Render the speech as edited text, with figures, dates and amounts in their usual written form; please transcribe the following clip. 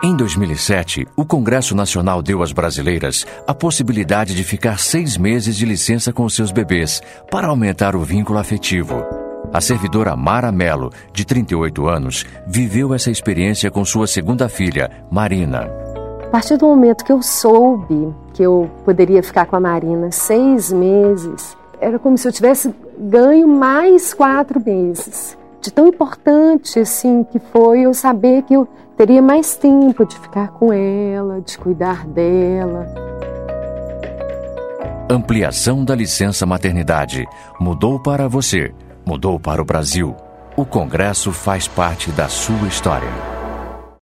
Em 2007, o Congresso Nacional deu às brasileiras a possibilidade de ficar 6 meses de licença com seus bebês para aumentar o vínculo afetivo. A servidora Mara Mello, de 38 anos, viveu essa experiência com sua segunda filha, Marina. A partir do momento que eu soube que eu poderia ficar com a Marina 6 meses, era como se eu tivesse ganho mais 4 meses. De tão importante assim que foi eu saber que eu teria mais tempo de ficar com ela, de cuidar dela. Ampliação da licença maternidade. Mudou para você, mudou para o Brasil. O Congresso faz parte da sua história.